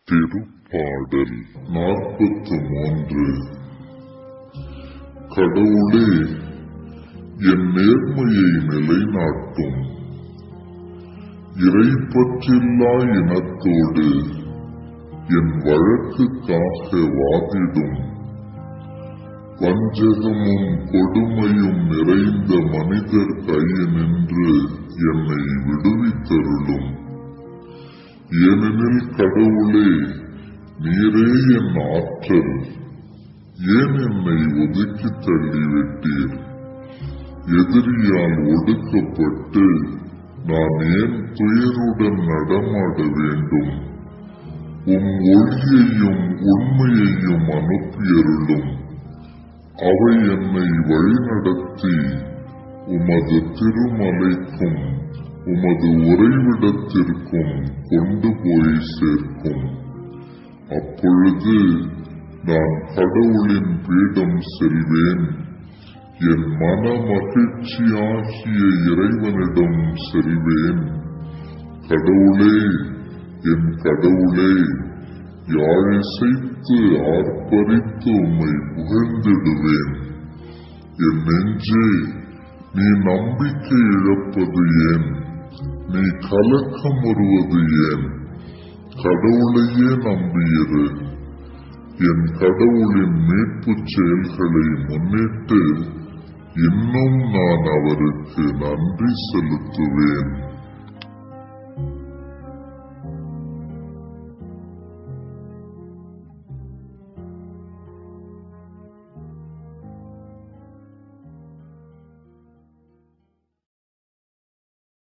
திருப்பாடல் 43. கடவுளே, என் நேர்மையை நிலைநாட்டும். இறைப்பற்றில்லா இனத்தோடு என் வழக்குக்காக வாதிடும். வஞ்சகமும் கொடுமையும் நிறைந்த மனிதர் கையினின்று என்னை விடுவித்தருளும். ஏனெனில் கடவுளே, நீரே என் ஆற்றல். ஏன் என்னை ஒதுக்கி தள்ளிவிட்டீர்? எதிரியால் ஒடுக்கப்பட்டு நான் ஏன் துயருடன் நடமாட வேண்டும்? உம் ஒளியையும் உண்மையையும் அனுப்பியருளும். அவை என்னை வழிநடத்தி உமது திருமலைக்கும் உமது உறைவிடத்திற்கும் கொண்டு போய் சேர்க்கும். அப்பொழுது நான் கடவுளின் பீடம் செல்வேன். என் மன மகிழ்ச்சியாகிய இறைவனிடம் செல்வேன். கடவுளே, என் கடவுளே, யாழிசைத்து ஆர்ப்பரித்து உம்மை புகழ்ந்திடுவேன். என் நெஞ்சே, நீ நம்பிக்கை இழப்பது ஏன்? நீ கலக்கமுறுவது ஏன்? கடவுளையே நம்பியிரு. என் கடவுளின் மீட்புச் செயல்களை முன்னிட்டு இன்னும் நான் அவருக்கு நன்றி செலுத்துவேன்.